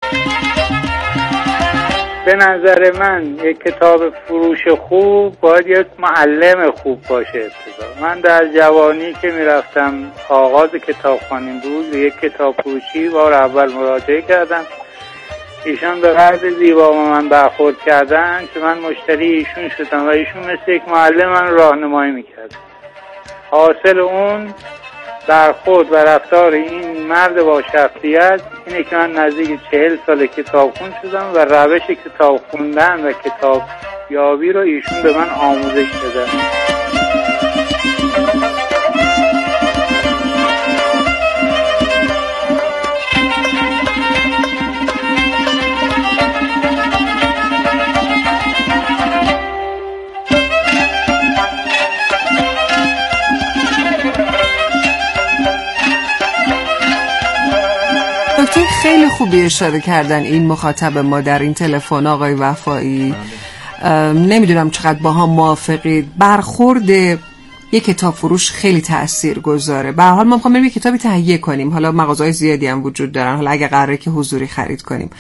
به نظر من یک کتاب فروش خوب باید یک معلم خوب باشه. ابتدا من در جوانی که میرفتم آغاز کتابخوانی بود، یک کتاب فروشی بار اول مراجعه کردم. ایشان به قدر زیبا با من برخورد کردن که من مشتری ایشون شدم و ایشون مثل یک معلم من راهنمایی میکرد. حاصل اون برخورد و رفتار این مرد با شخصیت اینه که من نزدیک 40 سال کتابخون شدم و روش کتاب خوندن و کتاب یابی رو ایشون به من آموزش دادن. خیلی خوبی اشاره کردن این مخاطب ما در این تلفن آقای وفایی. نمیدونم چقدر با هم موافقید. برخورد یک کتاب فروش خیلی تأثیر گذاره. به هر حال ما می‌خوایم بریم یک کتابی تهیه کنیم، حالا مغازه‌های زیادی هم وجود دارن، حالا اگه قراره که حضوری خرید کنیم،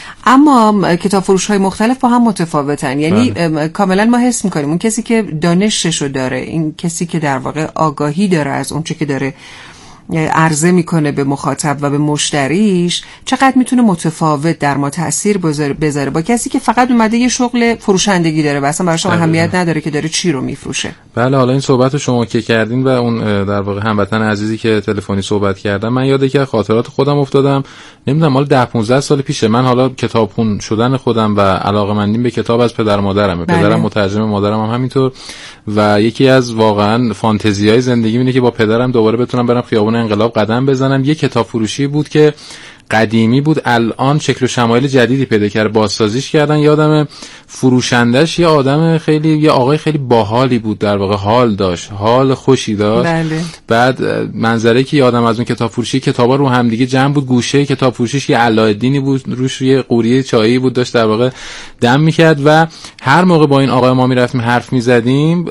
اما کتاب فروش‌های مختلف با هم متفاوتن. یعنی کاملا ما حس می‌کنیم اون کسی که دانششو داره، این کسی که در واقع آگاهی داره از اون چه که داره عرضه میکنه به مخاطب و به مشتریش، چقدر میتونه متفاوت در ما تأثیر بذاره با کسی که فقط اومده یه شغل فروشندگی داره و اصلا براش اهمیت نداره که داره چی رو میفروشه. بله، حالا این صحبت شما که کردین و اون در واقع هموطن عزیزی که تلفنی صحبت کردن، من یاد که خاطرات خودم افتادم. نمیدونم حالا 10-15 سال پیشه، من حالا کتابخون شدن خودم و علاقه‌مندیم به کتاب از پدر مادرمه. پدرم مترجم، مادرم هم همینطور، و یکی از واقعا فانتزیای زندگی اینه که با پدرم دوباره بتونم برم خیابون انقلاب قدم بزنم. یه کتاب فروشی بود که قدیمی بود، الان شکل و شمایل جدیدی پیدا کرده، بازسازیش کردن. یادم فروشندش یه آقای خیلی باحالی بود، در واقع حال داشت، حال خوشی داشت. بله. بعد منظره که یادم از اون کتاب فروشی، کتابا رو هم دیگه جمع بود، گوشه کتاب فروشیش یه علایالدینی بود، روش یه قوریه چایی بود، داشت در واقع دم میکرد و هر موقع با این آقای ما میرفتیم حرف میزدیم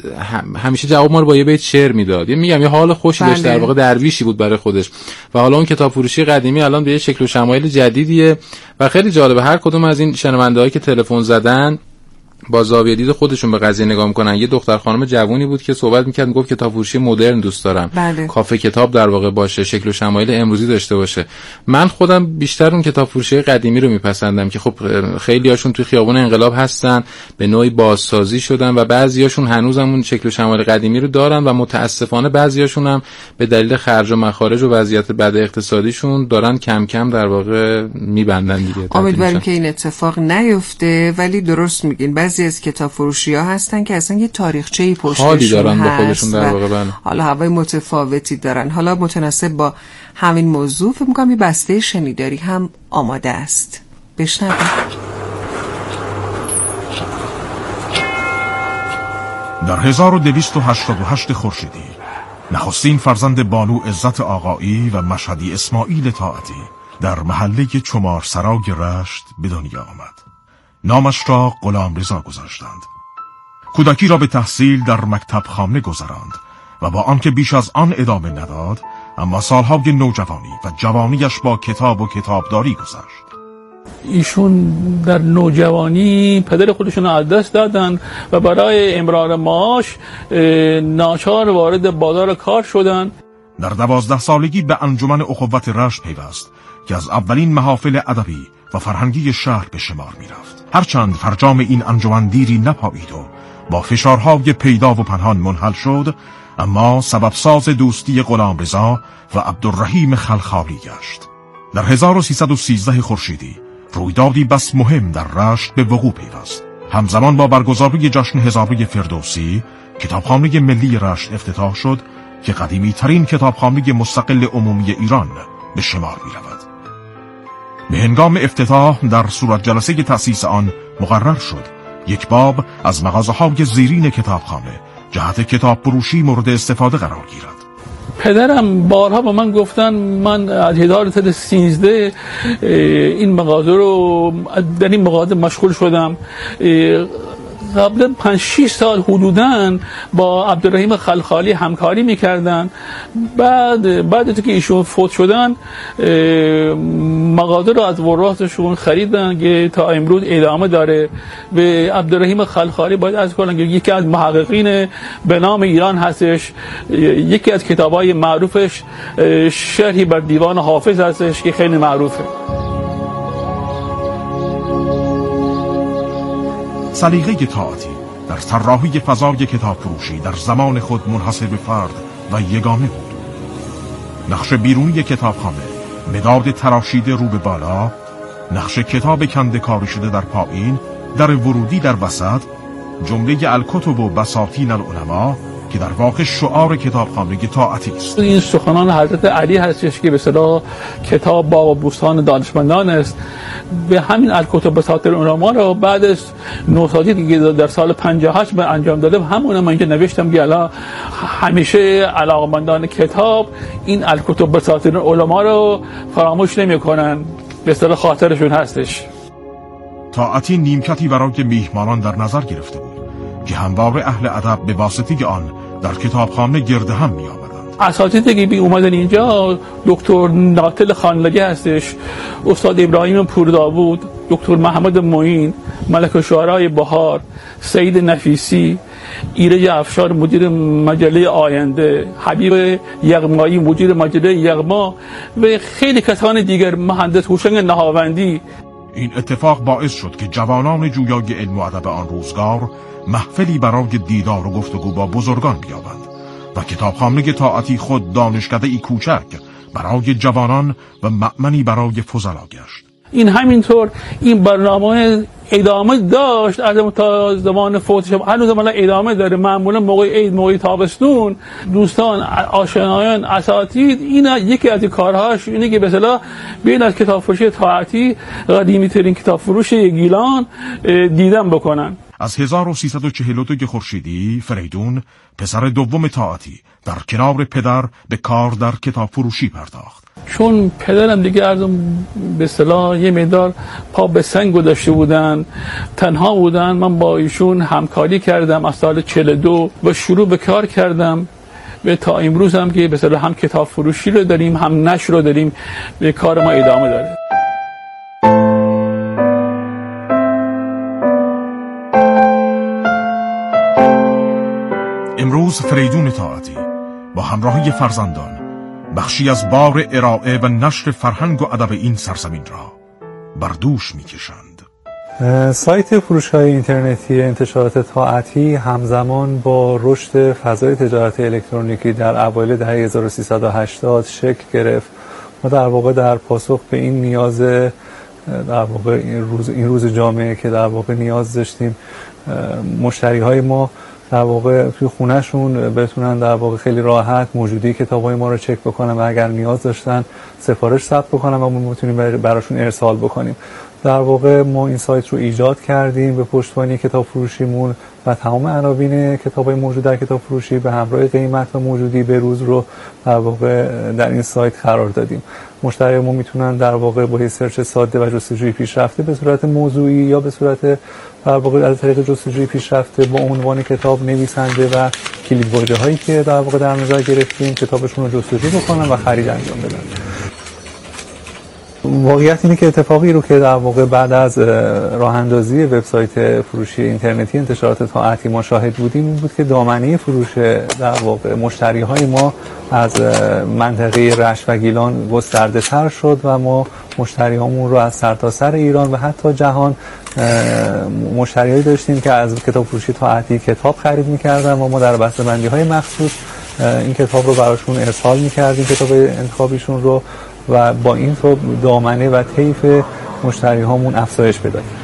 همیشه جواب ما رو با یه بیت شعر میداد. میگم یه حال خوشی داشت، در واقع درویشی بود برای خودش. و حالا اون کتاب فروشی قدیمی الان به یه شکل و شمایل جدیدیه و خیلی جالبه. هر کدوم از این شنونده‌هایی که تلفن زدن با زاویه دید خودشون به قضیه نگاه میکنن. یه دختر خانم جوونی بود که صحبت میکرد، میگفت کتاب فروشی مدرن دوست دارم. بله. کافه کتاب در واقع باشه، شکل و شمایل امروزی داشته باشه. من خودم بیشتر اون کتاب فروشی قدیمی رو میپسندم که خب خیلی هاشون توی خیابون انقلاب هستن، به نوعی بازسازی شدن و بعضیاشون هنوزم اون شکل و شمایل قدیمی رو دارن و متاسفانه بعضیاشون هم به دلیل خرج و مخارج و وضعیت بد اقتصادیشون دارن کم کم در واقع میبندن دیگه. امیدواریم که این اتفاق نیفته، ولی درست میگین بعضی از کتاب فروشی‌ها هستن که اصلا یه تاریخچه‌ای پشتشون حالی دارن با خودشون در واقع. حالا هوای متفاوتی دارن. حالا متناسب با همین موضوع فکر می‌کنم یه بسته شنیداری هم آماده است. بشنویم. در 1288 خورشیدی نخستین فرزند بانو عزت آقایی و مشهدی اسماعیل طاعتی در محله چمارسرای رشت به دنیا آمد. نامش را غلامرضا گذاشتند. کودکی را به تحصیل در مکتب خانه گذراند و با آنکه بیش از آن ادامه نداد، اما سالهای نوجوانی و جوانیش با کتاب و کتابداری گذشت. ایشون در نوجوانی پدر خودشون از دست دادن و برای امرار معاش ناچار وارد بازار کار شدن. در 12 سالگی به انجمن اخوت رشت پیوست که از اولین محافل ادبی و فرهنگی شهر به شمار می رفت. هرچند فرجام این انجمن دیری نپایید و با فشارهای پیدا و پنهان منحل شد، اما سبب ساز دوستی غلامرضا و عبدالرحیم خلخالی گشت. در 1313 خورشیدی رویدادی بس مهم در رشت به وقوع پیوست. همزمان با برگزاری جشن هزاره فردوسی، کتابخانه ملی رشت افتتاح شد که قدیمی ترین کتابخانه مستقل عمومی ایران به شمار می رود. به هنگام افتتاح در صورت جلسه تأسیس آن مقرر شد یک باب از مغازه‌های زیرین کتابخانه جهت کتاب فروشی مورد استفاده قرار گیرد. پدرم بارها با من گفتن، من از 1313 این مغازه رو در این مغازه مشغول شدم. قبل 5-6 سال حدوداً با عبدالرحیم خلخالی همکاری میکردن. بعد از که ایشون فوت شدن مقاله رو از ورثشون خریدن که تا امروز ادامه داره. به عبدالرحیم خلخالی باید از کنم که یکی از محققین به نام ایران هستش. یکی از کتاب‌های معروفش شرحی بر دیوان حافظ هستش که خیلی معروفه. سلیقه طاعتی در طراحی فضای کتاب فروشی در زمان خود منحصر به فرد و یگانه بود. نقش بیرونی کتابخانه، مداد تراشیده رو به بالا، نقش کتاب کنده کاری شده در پایین، در ورودی در وسط، جمله الکتب و بساطین العلماء که در واقع شعار کتابخانه طاعتی است. این سخنان حضرت علی هستش که به اصطلاح کتاب باغ و بوستان دانشمندان است. به همین الکتب بساطین العلماء رو بعد از نوسازی که در سال 58 به انجام داده، همون من که نوشتم که الان همیشه علاقمندان کتاب این الکتب بساطین العلماء رو فراموش نمی‌کنن، به اصطلاح خاطرشون هستش. طاعتی نیمکتی برای میهمانان در نظر گرفته بود که همواره اهل ادب به واسطه آن در کتابخانه گرد هم می آمدند. اساتیدی که بی اومدن اینجا دکتر ناتل خانلگی هستش، استاد ابراهیم پورداوود، دکتر محمد معین، ملک الشعرای بهار، سید نفیسی، ایرج افشار مدیر مجله آینده، حبیب یغمایی مدیر مجله یغما و خیلی کسان دیگر، مهندس هوشنگ نهاوندی. این اتفاق باعث شد که جوانان جویای علم و ادب آن روزگار محفلی برای دیدار و گفتگو با بزرگان بیابند و کتابخانه طاعتی خود دانشکده‌ای کوچک برای جوانان و مأمنی برای فضلا گشت. این همینطور این برنامه ادامه داشت از تا زمان فوتش، هنوز ادامه داره. معمولا موقع عید، موقع تابستون، دوستان، آشنایان، اساتید، این یکی از کارهاش اینه که به اصطلاح بیان از کتاب فروشی طاعتی، قدیمی ترین کتاب فروش گیلان، دیدن بکنن. از 1342 خورشیدی فریدون پسر دوم طاعتی در کنار پدر به کار در کتاب فروشی پرداخت. چون پدرم دیگه ارزم به اصطلاح یه مقدار پا به سنگ گذاشته بودن، تنها بودن، من با ایشون همکاری کردم از سال 42 و شروع به کار کردم و تا امروز هم که به اصطلاح هم کتاب فروشی رو داریم هم نشر رو داریم، به کار ما ادامه داره. امروز فریدون طاعتی با همراهی فرزندان بخشی از بار ارائه و نشر فرهنگ و ادب این سرزمین را بر دوش می‌کشند. سایت فروش‌های اینترنتی انتشارات طاعتی همزمان با رشد فضای تجارت الکترونیکی در اوایل دهه 1380 شکل گرفت و در واقع در پاسخ به این نیاز، در واقع این روز جامعه که در واقع نیاز داشتیم مشتری‌های ما در واقع توی خونهشون بتونن در واقع خیلی راحت موجودی کتابای ما رو چک بکنن و اگر نیاز داشتن سفارش ثبت بکنن و ما میتونیم براشون ارسال بکنیم. در واقع ما این سایت رو ایجاد کردیم به پشتوانه کتاب فروشیمون و تمام عناوین کتابای موجود در کتاب فروشی به همراه قیمت و موجودی به روز رو در واقع در این سایت قرار دادیم. مشتریان ما میتونن در واقع با سرچ ساده و جستجوی پیشرفته به صورت موضوعی یا به صورت در واقع از طریق جستجوی پیشرفته با عنوان کتاب نویسنده و کلیدواژه هایی که در واقع در نظر گرفتیم کتابشون رو جستجو بکنن و خرید انجام بدن. واقعیت اینه که اتفاقی رو که در واقع بعد از راه اندازی وبسایت فروشی اینترنتی انتشارات طاعتی ما شاهد بودیم این بود که دامنه فروش در واقع مشتری های ما از منطقه رشت و گیلان گسترده تر شد و ما مشتری هامون رو از سرتاسر ایران و حتی جهان مشتریایی داشتیم که از کتاب فروشی طاعتی کتاب خرید می‌کردن و ما در بسته‌بندی های مخصوص این کتاب رو براشون ارسال می‌کردیم، کتاب انتخابیشون رو، و با این طور دامنه و طیف مشتری هامون افزایش پیدا کرد.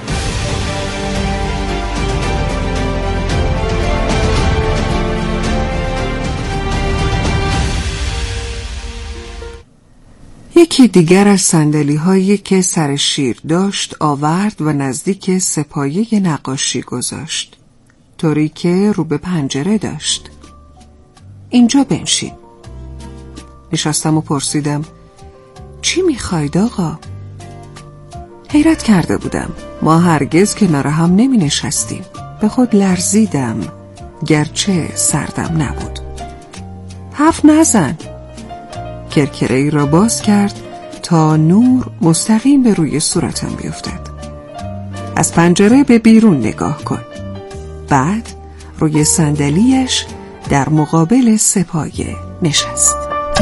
یکی دیگر از صندلی هایی که سر شیر داشت آورد و نزدیک سپایه نقاشی گذاشت، طوری که رو به پنجره داشت. اینجا بنشین. نشستم و پرسیدم چی میخواید آقا؟ حیرت کرده بودم، ما هرگز کنار هم نمی نشستیم. به خود لرزیدم گرچه سردم نبود. حرف نزن. کرکره‌ای را باز کرد تا نور مستقیم به روی صورتم بیفتد. از پنجره به بیرون نگاه کن. بعد روی صندلی‌اش در مقابل سپایه نشست.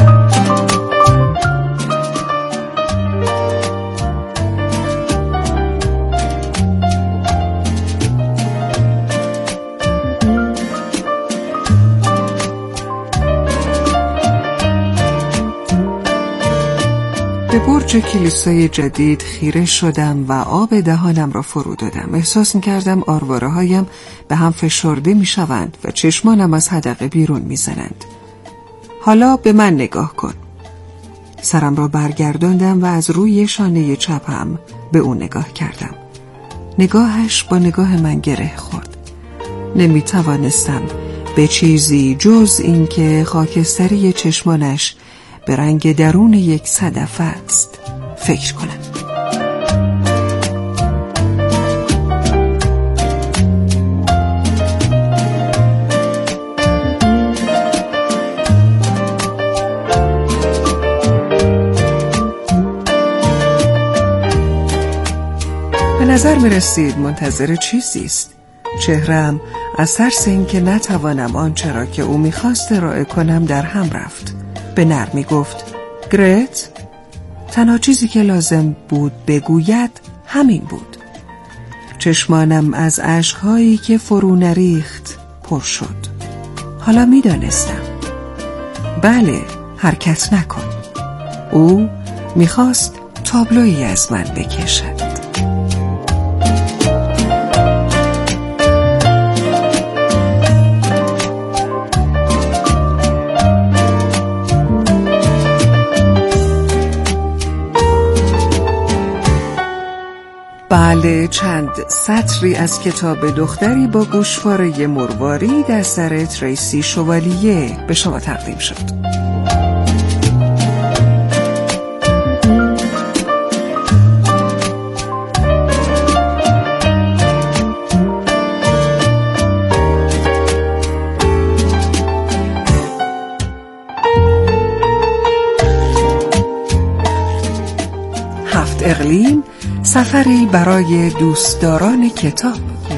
به برج کلیسای جدید خیره شدم و آب دهانم را فرو دادم. احساس می‌کردم آرواره‌هایم به هم فشرده می‌شوند و چشمانم از حدقه بیرون می‌زنند. حالا به من نگاه کن. سرم را برگرداندم و از روی شانه چپم به او نگاه کردم. نگاهش با نگاه من گره خورد. نمی‌توانستم به چیزی جز اینکه خاکستری چشمانش به رنگ درون یک صدف است فکر کنم. به نظر می رسید منتظر چیزی است. چهرم از ترس اینکه نتوانم آنچه را که او می‌خواست ارائه کنم در هم رفت. به نرمی گفت: گرت، تنها چیزی که لازم بود بگوید همین بود. چشمانم از اشک‌هایی که فرو نریخت پر شد. حالا می‌دانستم. بله، حرکت نکن. او می‌خواست تابلویی از من بکشد. بله، چند سطری از کتاب دختری با گوشواره مروارید اثر تریسی شوالیه به شما تقدیم شد. هفت اقلیم، سفری برای دوستداران کتاب.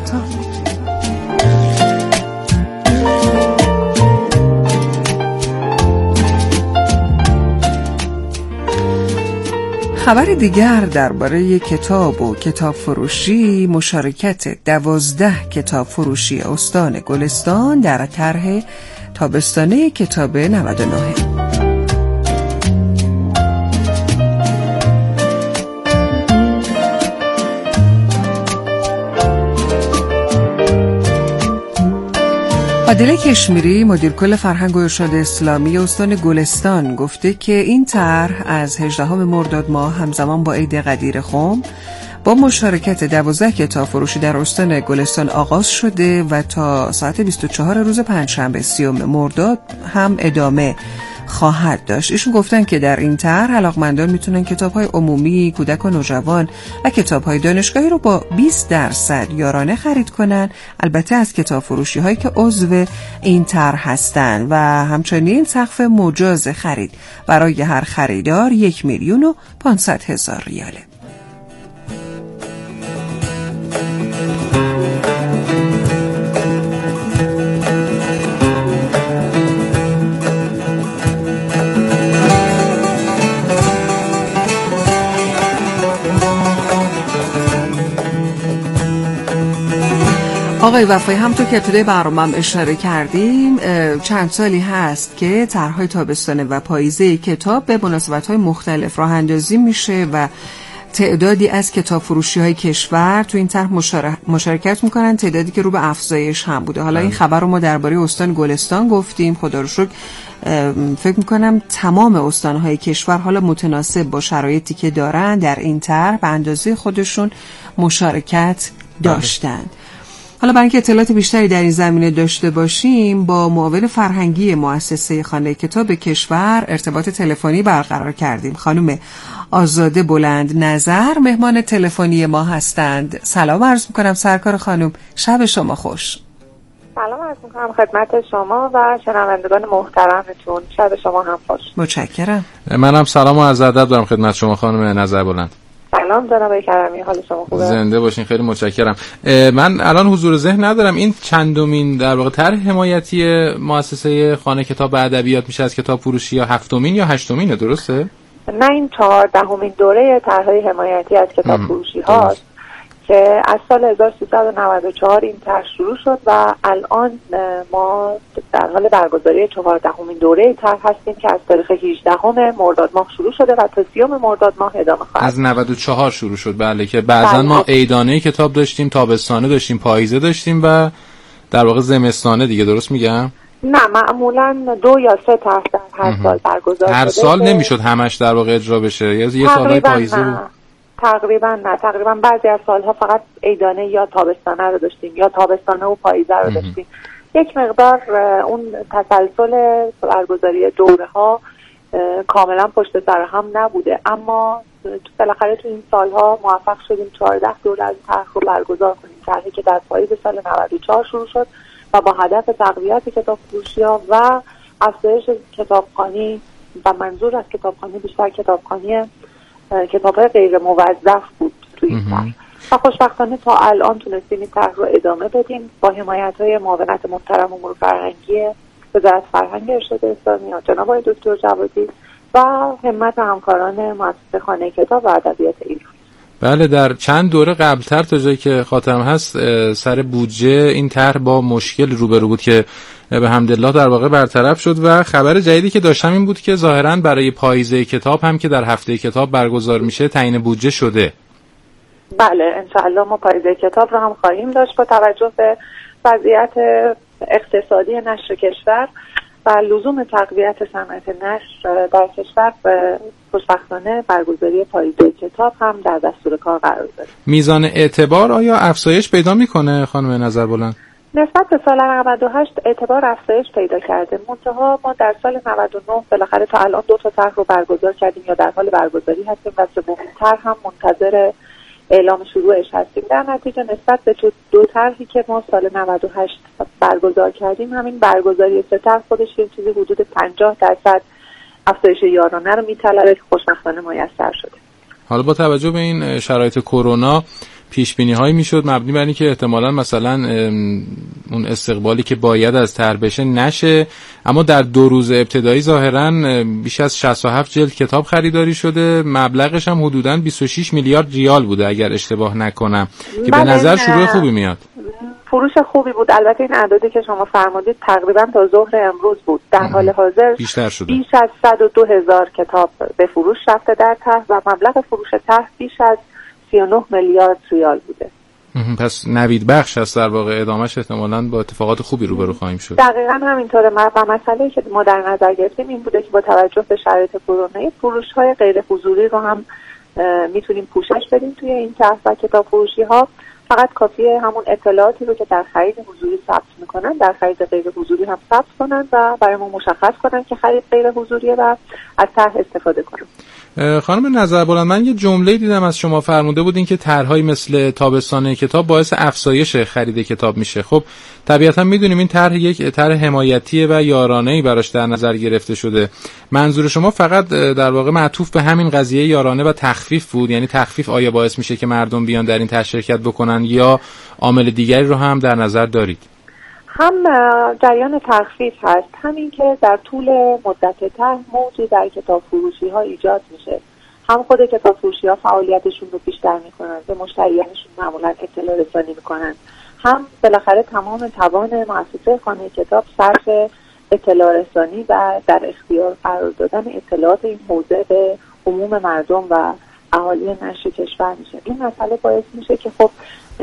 خبر دیگر درباره کتاب و کتاب فروشی مشارکت 12 کتاب فروشی استان گلستان در طرح تابستانه کتاب 99. عادل کشمیری، مدیر کل فرهنگ و ارشاد اسلامی استان گلستان، گفته که این طرح از 18 مرداد ماه همزمان با عید قدیر خم با مشارکت 12 کتاب فروشی در استان گلستان آغاز شده و تا ساعت 24 روز پنجشنبه 30 مرداد هم ادامه خواهد داشت. ایشون گفتن که در این طرح علاقمندان میتونن کتاب‌های عمومی، کودک و نوجوان و کتاب‌های دانشگاهی رو با 20% یارانه خرید کنن، البته از کتاب فروشی‌هایی که عضو این طرح هستن، و همچنین سقف مجاز خرید برای هر خریدار 1,500,000 ریاله. آقای وفایی، همونطور که ابتدای برنامه اشاره کردیم چند سالی هست که طرح‌های تابستانه و پاییزه کتاب به مناسبت‌های مختلف راه اندازی میشه و تعدادی از کتاب فروشی‌های کشور تو این طرح مشارکت میکنن، تعدادی که رو به افزایش هم بوده. حالا این خبر رو ما درباره استان گلستان گفتیم. خدا رو شکر فکر میکنم تمام استان‌های کشور حالا متناسب با شرایطی که دارن در این طرح به اندازه خودشون مشارکت داشتن. حالا برای اینکه اطلاعات بیشتری در این زمینه داشته باشیم با معاون فرهنگی مؤسسه خانه کتاب کشور ارتباط تلفنی برقرار کردیم. خانم آزاده بلند نظر مهمان تلفنی ما هستند. سلام عرض میکنم سرکار خانم، شب شما خوش. سلام عرض میکنم خدمت شما و شنوندگان محترمتون، شب شما هم خوش. متشکرم. منم سلام و عرض ادب دارم خدمت شما خانم نظر بلند. سلام جناب کرمی، حال شما خوبه؟ زنده باشین، خیلی متشکرم. من الان حضور ذهن ندارم، این چندمین در واقع طرح حمایتی مؤسسه خانه کتاب ادبیات میشه از کتاب فروشی، یا هفتمین یا هشتمینه، درسته؟ نه، این 14مین دوره طرح‌های حمایتی از کتاب فروشی هاست که از سال 1394 این طرح شروع شد و الان ما در حال برگزاری 14مین دوره طرح هستیم که از تاریخ 18 مرداد ماه شروع شده و تا 30 مرداد ماه ادامه خواهد. از 94 شروع شد، بله، که بعضا ما عیدانه کتاب داشتیم، تابستانه داشتیم، پاییزه داشتیم و در واقع زمستانه دیگه، درست میگم؟ نه، معمولا 2 یا 3 طرح در هر سال برگزار شده. هر سال نمیشد همش در واقع اجرا بشه، یه سالهای پاییزه بود. تقریبا بعضی از سالها فقط عیدانه یا تابستانه رو داشتیم یا تابستانه و پاییزه رو داشتیم. یک مقدار اون تسلسل برگزاری دوره ها کاملا پشت سر هم نبوده، اما بالاخره تو این سالها موفق شدیم 14 دوره از طرح رو برگزار کنیم. طرحی که در پاییز سال 94 شروع شد و با هدف تقویت کتاب فروشی‌ها و افزایش کتابخوانی و منظور از کتابخوانی بیشتر کتابخوانی کتاب‌های غیر موظف بود توی این طرح و خوشبختانه تا الان تونستیم این طرح رو ادامه بدیم با حمایت‌های معاونت محترم امور فرهنگی وزارت فرهنگ ارشاد اسلامی جناب آقای دکتر جوادی و همت همکاران مؤسسه خانه کتاب و ادبیات ایران. بله، در چند دوره قبلتر تا جایی که خاطرم هست سر بودجه این طرح با مشکل روبرو بود که به حمدالله در واقع برطرف شد و خبر جدیدی که داشتم این بود که ظاهراً برای پاییزه کتاب هم که در هفته کتاب برگزار میشه تعیین بودجه شده. بله، انشاءالله ما پاییزه کتاب رو هم خواهیم داشت با توجه به وضعیت اقتصادی نشر کشور و لزوم تقویت صنعت نشر در کشور. خوشبختانه برگزاری پاییزه کتاب هم در دستور کار قرار داره. میزان اعتبار آیا افزایش پیدا میکنه خانم نظر بلند؟ نسبت به سال 98 اعتبار افزایش پیدا کرده. منتها ما در سال 99 بالاخره تا الان 2 تا طرح رو برگزار کردیم یا در حال برگزاری هستیم و سومین طرح هم منتظر اعلام شروعش هستیم. در نتیجه نسبت به 2 طرحی که ما سال 98 برگزار کردیم، همین برگزاری 3 طرح خودش یه چیزی حدود 50% افزایش یارانه رو میطلبه که خوشبختانه میسر شده. حالا با توجه به این شرایط کرونا پیش بینی هایی میشد مبنی بر اینکه احتمالاً مثلا اون استقبالی که باید از طرح بشه نشه، اما در 2 روز ابتدایی ظاهراً بیش از 67 جلد کتاب خریداری شده، مبلغش هم حدوداً 26 میلیارد ریال بوده اگر اشتباه نکنم که به نظر شروع خوبی میاد. فروش خوبی بود. البته این اعدادی که شما فرمودید تقریبا تا ظهر امروز بود. در حال حاضر بیشتر شده. بیش از 102,000 کتاب به فروش رفته در طرح و مبلغ فروش طرح بیش از 39 میلیارد ریال بوده. پس نوید بخش هست در واقع، ادامهش احتمالاً با اتفاقات خوبی روبرو خواهیم شد. دقیقاً همینطوره. و مسئله‌ای که ما در نظر گرفتیم این بوده که با توجه به شرایط کرونا فروش‌های غیر حضوری رو هم میتونیم پوشش بدیم توی این طرح و کتاب فروشی‌ها فقط کافیه همون اطلاعاتی رو که در خرید حضوری ثبت میکنن در خرید غیر حضوری هم ثبت کنن و برای ما مشخص کنن که خرید غیر حضوریه و از طرح استفاده کنن. خانم نظر بلند، من یه جمله دیدم از شما فرموده بودین که طرح‌های مثل تابستانه کتاب باعث افزایش خرید کتاب میشه. خب طبیعتا میدونیم این طرح یک طرح حمایتیه و یارانه‌ای براش در نظر گرفته شده. منظور شما فقط در واقع معطوف به همین قضیه یارانه و تخفیف بود؟ یعنی تخفیف آیا باعث میشه که مردم بیان در این طرح شرکت بکنن یا عامل دیگری رو هم در نظر دارید؟ هم جریان تخفیف هست، همین که در طول مدت طرح موجی در کتاب فروشی ها ایجاد میشه. هم خود کتاب فروشی ها فعالیتشون رو بیشتر میکنن، به مشتریانشون معمولا اطلاع رسانی میکنن، هم بالاخره تمام توان مؤسسه خانه کتاب صرف اطلاع رسانی و در اختیار قرار دادن اطلاعات این حوزه به عموم مردم و اهالی نشر کشور میشه. این مسئله باعث میشه که خب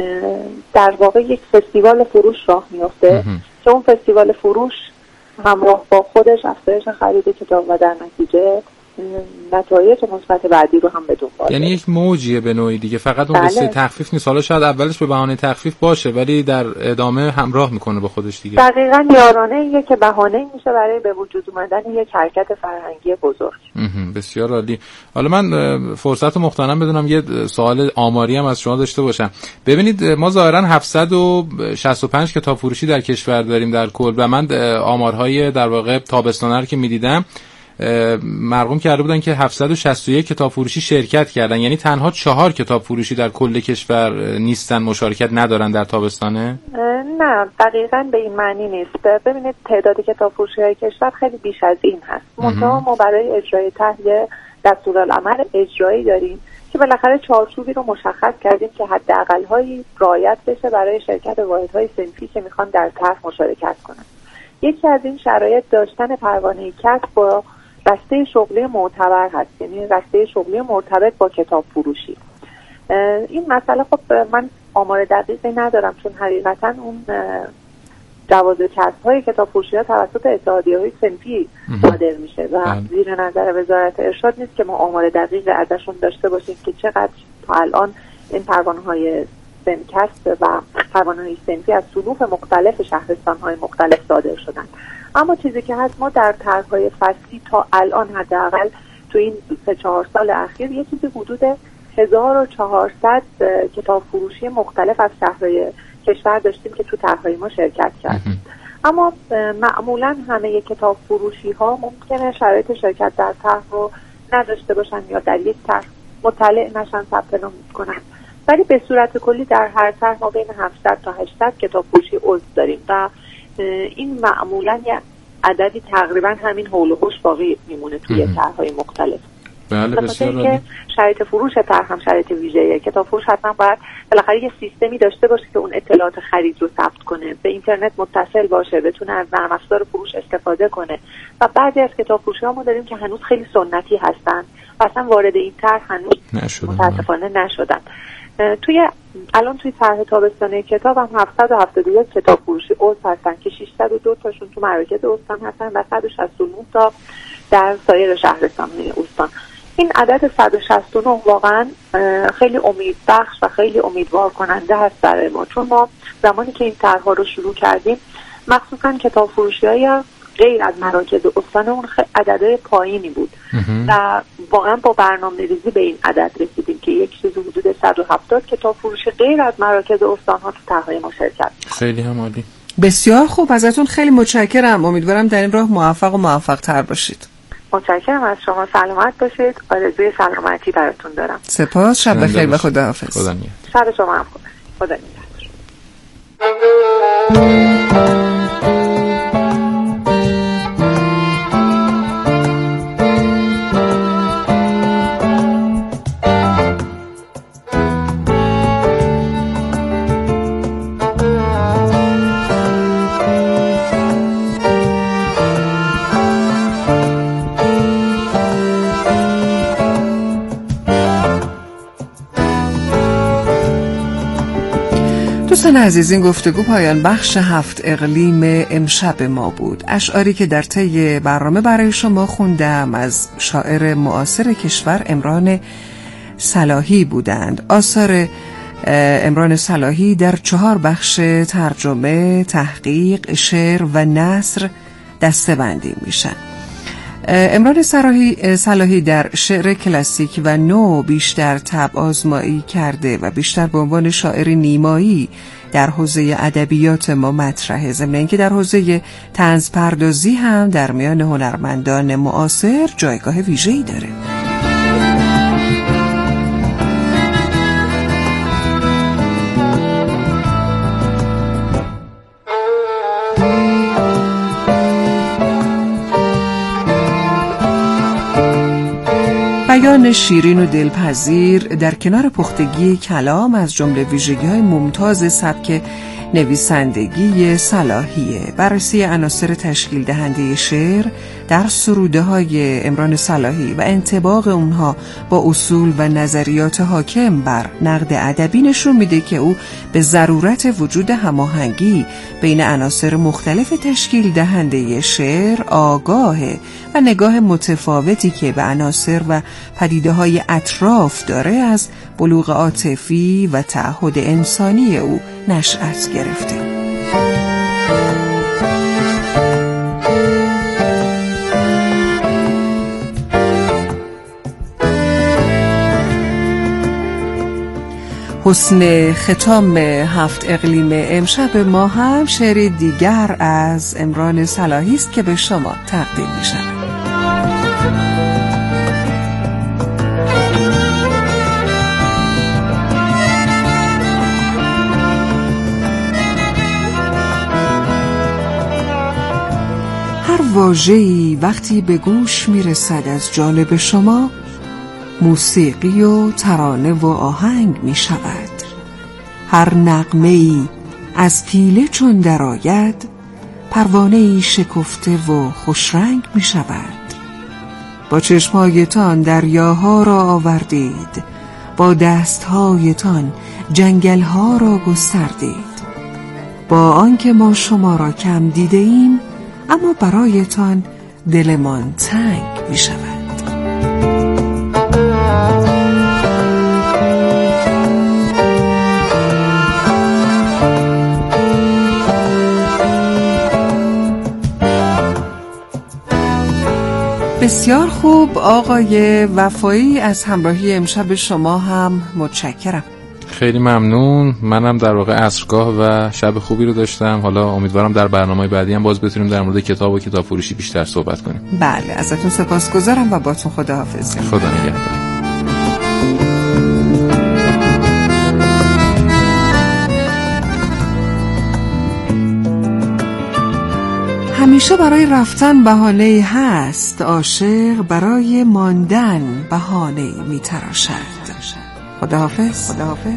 در واقع یک فستیوال فروش راه میفته که اون فستیوال فروش همراه با خودش افزایش خرید کتاب و در نتیجه نتایج مثبت بعدی رو هم به دنبال. یعنی یک موجیه به نوعی دیگه، فقط اون قصه تخفیف نیست. حالا شاید اولش به بهانه تخفیف باشه ولی در ادامه همراه میکنه با خودش دیگه. دقیقاً یارانه‌ایه که بهانه‌ای میشه برای به وجود اومدن یک حرکت فرهنگی بزرگ. بسیار عالی. حالا من فرصت مغتنم بدونم یه سوال آماری هم از شما داشته باشم. ببینید ما ظاهرا 765 کتاب فروشی در کشور داریم در کل و من آمارهای در واقع تابستانه رو که میدیدم مرقوم کرده بودن که 761 کتاب فروشی شرکت کردن، یعنی تنها 4 کتاب فروشی در کل کشور نیستن، مشارکت ندارن در تابستانه؟ نه دقیقاً به این معنی نیست. ببینید تعداد کتاب فروشی های کشور خیلی بیش از این هست. منتها ما برای اجرای طرح دستورالعمل اجرایی داریم که بالاخره چارچوبی رو مشخص کردیم که حداقل‌هایی رعایت بشه برای شرکت واحدهای صنفی که میخوان در طرح مشارکت کنن. یکی از این شرایط داشتن پروانه کسب با رشته شغلی معتبر هست، یعنی رشته شغلی مرتبط با کتاب فروشی. این مسئله خب من آمار دقیقی ندارم چون حقیقتا اون جواز کسب‌های کتاب فروشی‌ها توسط اتحادیه‌های صنفی صادر میشه و زیر نظر وزارت ارشاد نیست که ما آمار دقیق ازشون داشته باشیم که چقدر تا الان این پروانه‌های کسب و پروانه‌های صنفی از صنوف مختلف شهرستان‌های مختلف صادر شدن. اما چیزی که هست ما در طرح‌های فصلی تا الان حداقل تو این 3-4 سال اخیر یه چیزی حدود 1400 کتاب فروشی مختلف از شهرهای کشور داشتیم که تو طرح‌های ما شرکت کردیم. اما معمولاً همه کتاب فروشی ها ممکنه شرایط شرکت در طرح رو نداشته باشن یا در یک طرح مطلع نشن، ثبت نام کنن، ولی به صورت کلی در هر طرح ما بین 700 تا 800 کتاب فروشی عضو داریم و این معمولاً یه عددی تقریبا همین حول و حوش باقی میمونه توی طرح‌های مختلف. بله بسیار عالی. شرایط فروش طرح هم شرایط ویژه‌ایه. کتاب فروش حتما باید بالاخره یه سیستمی داشته باشه که اون اطلاعات خرید رو ثبت کنه، به اینترنت متصل باشه، بتونه از نرم افزار فروش استفاده کنه. و بعضی از کتاب فروشی‌ها ما داریم که هنوز خیلی سنتی هستن و اصلا وارد این طرح هنوز متأسفانه نشدن. الان توی طرح تابستانه کتاب هم 771 کتاب فروشی عضو هستن که 602 تاشون تو مراکز استان هستن و 169 تا در سایر شهرستان‌های استان. این عدد 169 واقعا خیلی امیدبخش و خیلی امیدوار کننده هست برای ما، چون ما زمانی که این طرح‌ها رو شروع کردیم مخصوصا کتاب فروشی‌های غیر از مراکز استان اون عددهای پایینی بود و واقعا با برنامه‌ریزی به این عدد رسیدیم که یک چیز حدود 170 کتاب فروش غیر از مراکز استان‌ها تو طرح‌های ما شرکت. خیلی هم عالی. بسیار خوب، ازتون خیلی متشکرم. امیدوارم در این راه موفق تر باشید. متشکرم از شما، سلامت باشید. آرزوی سلامتی براتون دارم. سپاس، شب بخیر و خداحافظ. خدا نگهدار. شب شما هم خوش. خدا نگهدار. دوستان عزیز، این گفتگو پایان بخش 7 اقلیم امشب ما بود. اشعاری که در طی برنامه برای شما خوندم از شاعر معاصر کشور عمران صلاحی بودند. آثار عمران صلاحی در 4 بخش ترجمه، تحقیق، شعر و نثر دسته بندی میشن. عمران صلاحی در شعر کلاسیک و نو بیشتر طبع آزمایی کرده و بیشتر به عنوان شاعر نیمایی در حوزه ادبیات ما مطرحه، ضمن اینکه در حوزه طنز پردازی هم در میان هنرمندان معاصر جایگاه ویژه‌ای داره. بیان شیرین و دلپذیر در کنار پختگی کلام از جمله ویژگی‌های ممتاز سبک نویسندگی صلاحیه، بررسی عناصر تشکیل دهنده شعر در سروده های عمران صلاحی و انطباق اونها با اصول و نظریات حاکم بر نقد ادبی نشون میده که او به ضرورت وجود هماهنگی بین عناصر مختلف تشکیل دهنده شعر آگاهه و نگاه متفاوتی که به عناصر و پدیده‌های اطراف داره از بلوغ عاطفی و تعهد انسانی او نشأت گرفته. حسن ختام 7 اقلیم امشب ما هم شعری دیگر از عمران صلاحی است که به شما تقدیم می شود. هر واژه‌ای وقتی به گوش می رسد از جانب شما، موسیقی و ترانه و آهنگ می شود. هر نغمه‌ای از پیله چون درآید، پروانه‌ای شکفته و خوشرنگ می شود. با چشمهایتان دریاها را آوردید، با دستهایتان جنگلها را گستردید. با آنکه ما شما را کم دیده ایم، اما برایتان دلمان تنگ می شود. بسیار خوب آقای وفایی، از همراهی امشب شما هم متشکرم. خیلی ممنون. منم در واقع عصرگاه و شب خوبی رو داشتم. حالا امیدوارم در برنامه‌های بعدی هم باز بتونیم در مورد کتاب و کتاب فروشی بیشتر صحبت کنیم. بله، ازتون سپاسگزارم و باتون خداحافظی. خدا نگهدار. همیشه برای رفتن بهانه‌ای هست، عاشق برای ماندن بهانه‌ای می‌تراشد. خداحافظ.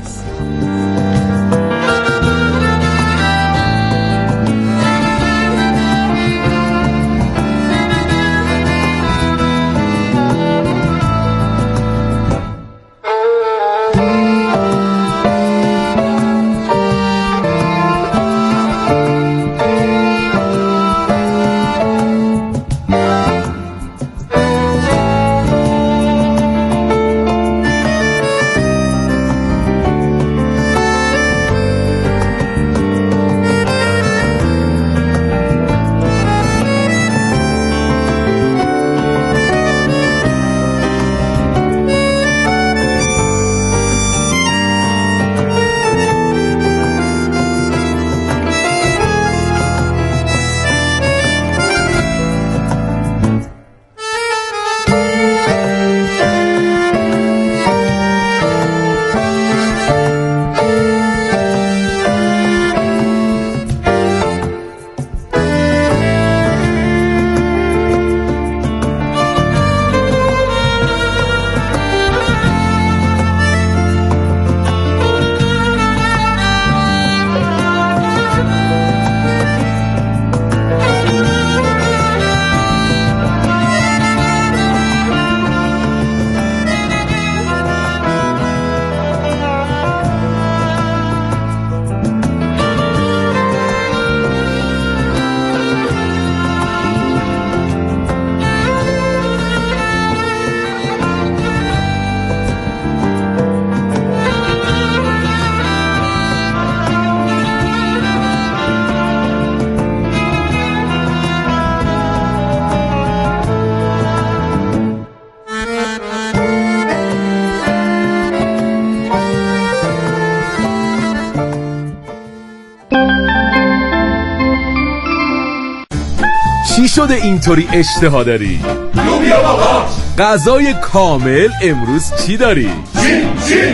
چی شده اینطوری اشتها داری؟ لوبیا بابا. غذای کامل امروز چی داری؟ چین.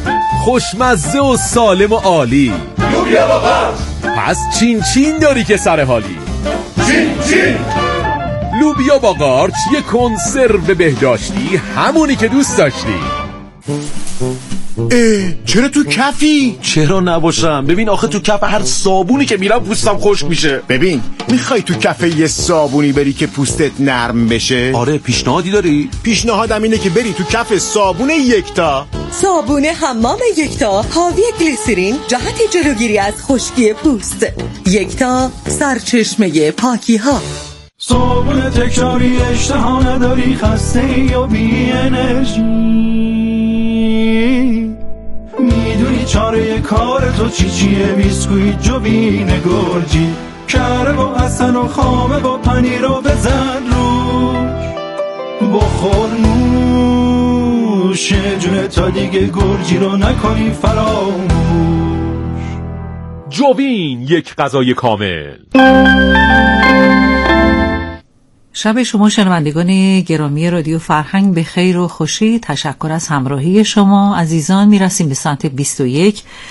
خوشمزه و سالم و عالی. لوبیا بابا. پس چین داری که سر حالی. چین. لوبیا با قارچ، یه کنسرو بهداشتی، همونی که دوست داشتی. چرا تو کفی؟ چرا نباشم؟ ببین آخه تو کف هر صابونی که میرم پوستم خشک میشه. ببین میخوای تو کف یه صابونی بری که پوستت نرم بشه؟ آره، پیشنهادی داری؟ پیشنهادم اینه که بری تو کف صابون یکتا. صابون حمام یکتا حاوی گلیسرین، جهت جلوگیری از خشکی پوست. یکتا، سرچشمه پاکی ها. صابون تکراری، اشتها نداری، خسته یا بی انرژی، میدونی چاره کار تو چیه؟ بیسکویت جوین گرجی، کره با حسن و خامه با پنیر رو بزن روش، بخور نوش جونه تا دیگه گرجی رو نکنی فراموش. جوین، یک غذای کامل. شب شما شنوندگان گرامی رادیو فرهنگ به خیر و خوشی. تشکر از همراهی شما عزیزان. میرسیم به ساعت 21.